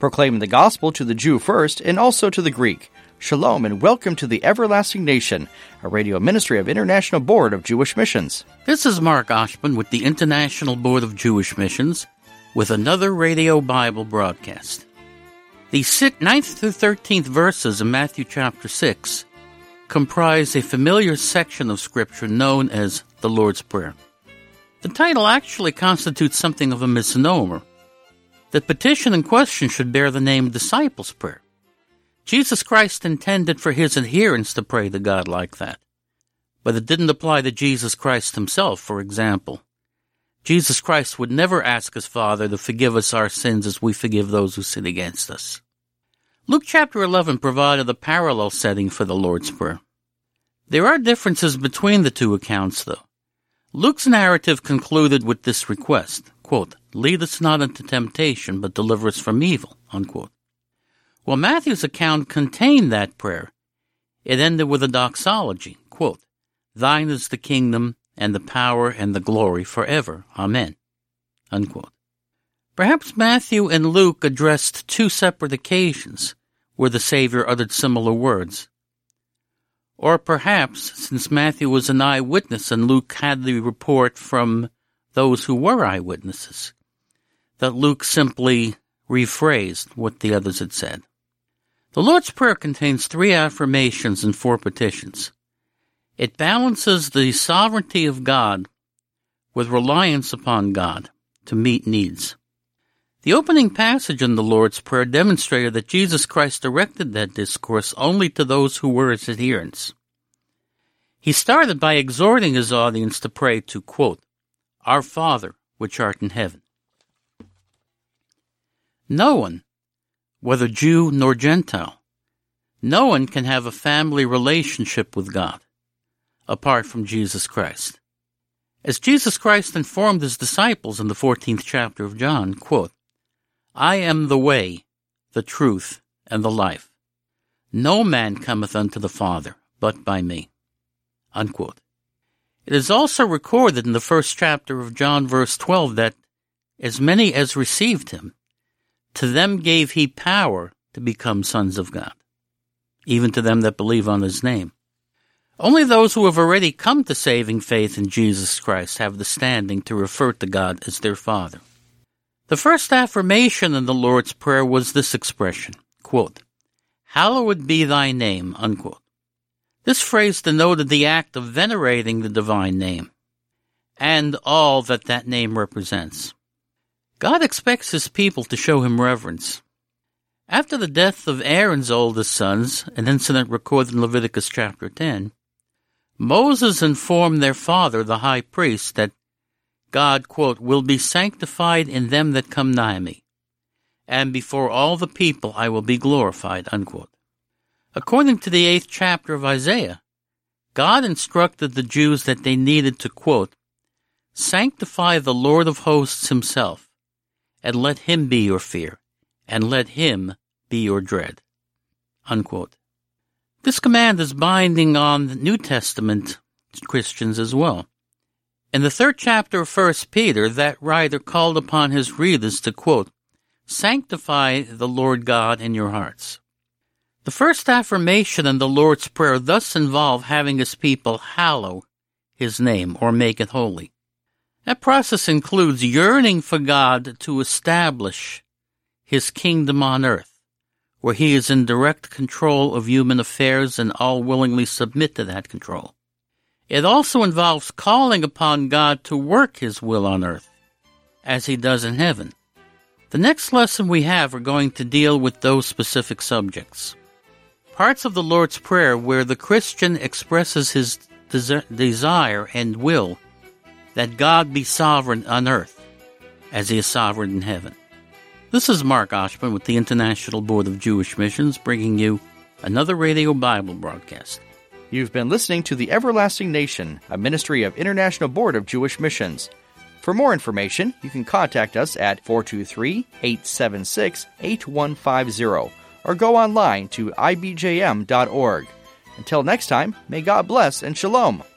proclaiming the gospel to the Jew first and also to the Greek. Shalom and welcome to the Everlasting Nation, a radio ministry of International Board of Jewish Missions. This is Mark Oshman with the International Board of Jewish Missions with another radio Bible broadcast. The 9th through 13th verses of Matthew chapter 6 comprise a familiar section of Scripture known as the Lord's Prayer. The title actually constitutes something of a misnomer. The petition in question should bear the name Disciples' Prayer. Jesus Christ intended for his adherents to pray to God like that. But it didn't apply to Jesus Christ himself, for example. Jesus Christ would never ask his Father to forgive us our sins as we forgive those who sin against us. Luke chapter 11 provided a parallel setting for the Lord's Prayer. There are differences between the two accounts, though. Luke's narrative concluded with this request, quote, "Lead us not into temptation, but deliver us from evil," unquote. While Matthew's account contained that prayer, it ended with a doxology, quote, "Thine is the kingdom and the power and the glory forever. Amen," unquote. Perhaps Matthew and Luke addressed two separate occasions where the Savior uttered similar words. Or perhaps, since Matthew was an eyewitness and Luke had the report from those who were eyewitnesses, that Luke simply rephrased what the others had said. The Lord's Prayer contains 3 affirmations and 4 petitions. It balances the sovereignty of God with reliance upon God to meet needs. The opening passage in the Lord's Prayer demonstrated that Jesus Christ directed that discourse only to those who were his adherents. He started by exhorting his audience to pray to, quote, "Our Father, which art in heaven." No one, whether Jew nor Gentile, no one can have a family relationship with God apart from Jesus Christ. As Jesus Christ informed his disciples in the 14th chapter of John, quote, "I am the way, the truth, and the life. No man cometh unto the Father but by me," unquote. It is also recorded in the 1st chapter of John, verse 12, that as many as received him, to them gave he power to become sons of God, even to them that believe on his name. Only those who have already come to saving faith in Jesus Christ have the standing to refer to God as their Father. The first affirmation in the Lord's Prayer was this expression, quote, "Hallowed be thy name," unquote. This phrase denoted the act of venerating the divine name and all that name represents. God expects his people to show him reverence. After the death of Aaron's oldest sons, an incident recorded in Leviticus chapter 10, Moses informed their father, the high priest, that God, quote, "will be sanctified in them that come nigh me, and before all the people I will be glorified," unquote. According to the 8th chapter of Isaiah, God instructed the Jews that they needed to, quote, "Sanctify the Lord of hosts himself, and let him be your fear, and let him be your dread," unquote. This command is binding on New Testament Christians as well. In the 3rd chapter of 1 Peter, that writer called upon his readers to, quote, "Sanctify the Lord God in your hearts." The first affirmation in the Lord's Prayer thus involved having his people hallow his name or make it holy. That process includes yearning for God to establish his kingdom on earth, where he is in direct control of human affairs and all willingly submit to that control. It also involves calling upon God to work his will on earth, as he does in heaven. The next lesson we have are going to deal with those specific subjects. Parts of the Lord's Prayer where the Christian expresses his desire and will that God be sovereign on earth, as he is sovereign in heaven. This is Mark Oshman with the International Board of Jewish Missions, bringing you another radio Bible broadcast. You've been listening to The Everlasting Nation, a ministry of International Board of Jewish Missions. For more information, you can contact us at 423-876-8150 or go online to ibjm.org. Until next time, may God bless and shalom.